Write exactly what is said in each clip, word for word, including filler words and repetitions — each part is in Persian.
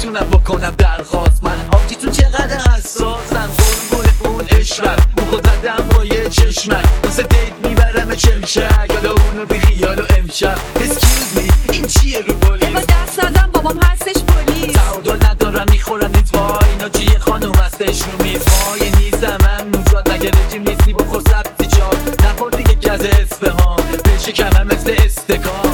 نمیتونم بکنم درخواست. من آبتی تو چقدر حساسم، قربون اون عشقم موقع زدم با یه چشمک واسه دیت میبرم چمشک، یالا اونو بی خیال و امشب. Excuse me این چیه رو بولی؟ با دست ندم بابام هستش پلیس. تعادل ندارم میخورم نیت وای، اینا چیه خانوم هستش رو میز وای. نیستم من نوزاد مگه رژیم نیستی بخور سبزی جاد، نخور دیگه گز اصفهان بشه کمر مثل استکان.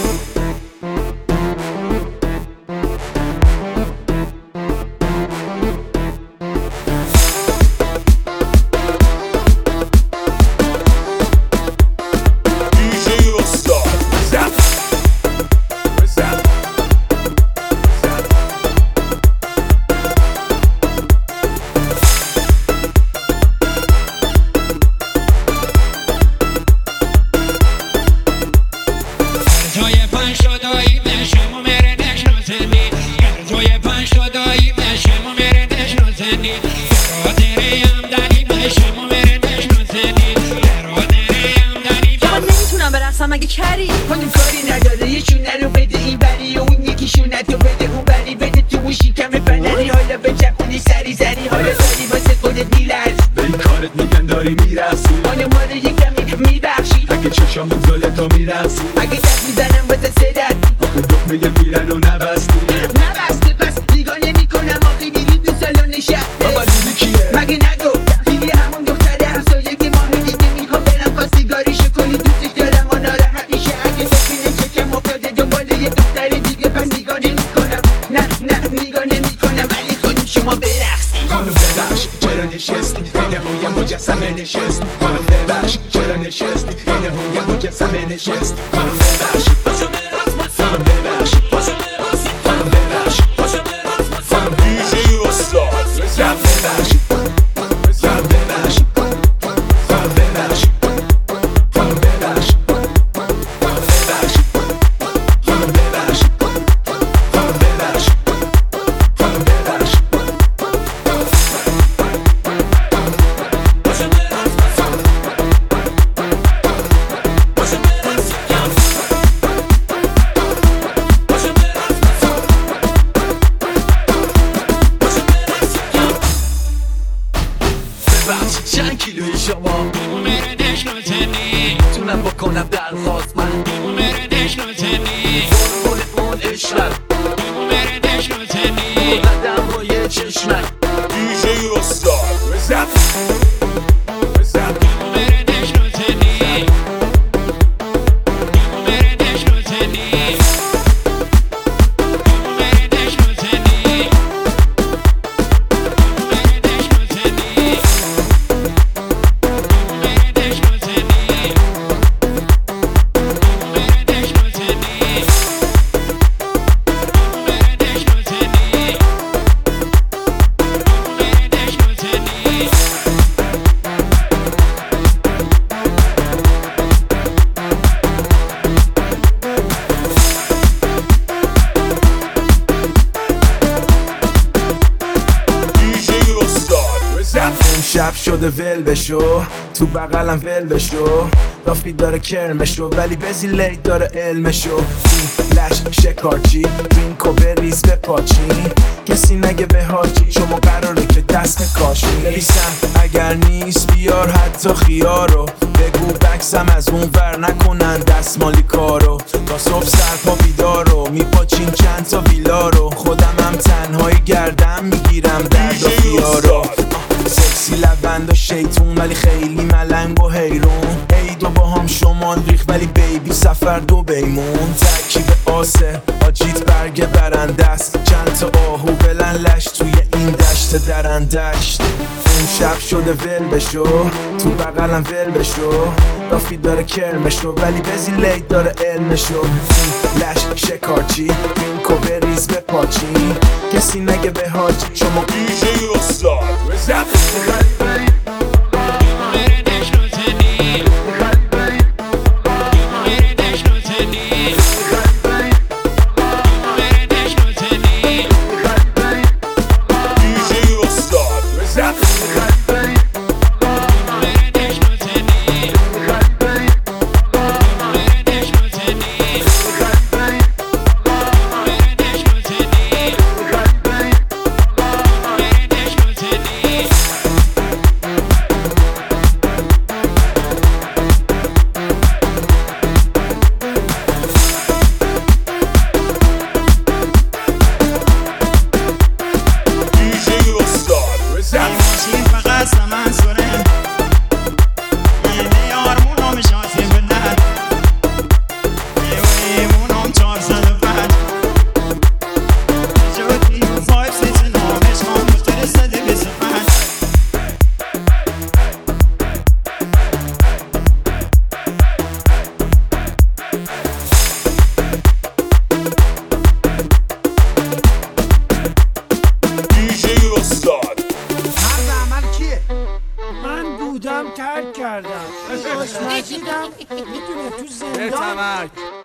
مگه کری خودم کاری نداره یه شونه رو بده این بری و اون یکی شونه تو بده اون بری بده تو اون شیکم فنری. حالا به چپونی سری سری حالا داری واسه خودت میلرز به این کارت میگن داری میرسی، حالا ما رو یکم میبخشی اگه چشام بزاله تا میرسی، اگه دست میزنم واسه صدت آخه دکمه میرن و نبستی نبسته پس نگاه نمی کنم آخه میری تو سالن نشسته. بابا دیدی کیه؟ مگه نگو دیدی همون دختره همسایه که ماه دیگه میخوام برم با سیگاریشو کنی دوستش دارم و ناراحت میشه اگه ببینه چکم افتاده دنبال یه دختر دیگه پس نگاه نمی کنم. نه نه نگاه نمی کنم ولی خودم شما برقصی. خانم ببخش چرا نشستی این هویم مجسمه نشست، خانم ببخش چرا نشستی این هویم مجسمه نشست، خانم ببخش پاشو برقص، خانم ببخش پاشو برقص، خانم ببخش پاشو برقص، خانم دیجی استاد خانم ببخش خانم ببخش خانم ببخش خانم ببخش خانم ببخش خانم ببخش خانم ببخش خانم ببخش چند کیلوی شما؟ میتونم بکنم درخواست. من قربون اون عشقم زدم با یه چشمک دیجی استاد شب شده ول بشو تو بغلم ول بشو رافی داره کرمشو ولی بزی لیت داره علمشو لش شکارچی درینک و بریز به پاچی کسی نگه به حاجی شما قراره که دست کاشی نویسم اگر نیست بیار حتی خیارو بگو بکسم از اون ور نکنن دستمالی کارو تا صبح سرپا بیدارو میپاچین چند تا ویلا رو خودم هم تنهایی گردم میگیرم درد و خیارو سکسی لبند و شیطون ولی خیلی ملنگ و حیرون عیدو با هم شمال ریخ ولی بیبی سفر دو بیمون ترکیب آسه آجیت برگ برنده است چند تا آهو بلن لش توی این دشت درندشت اون شب شده ول بشو تو بغلم ول بشو رافی داره کرمشو ولی بزی لیت داره علمشو لش شکارچی درینک و بریز به پاچی کسی نگه به حاجی شما دیجی استاد ترک کردم خوشمزیدم میدونه تو زندان بتمک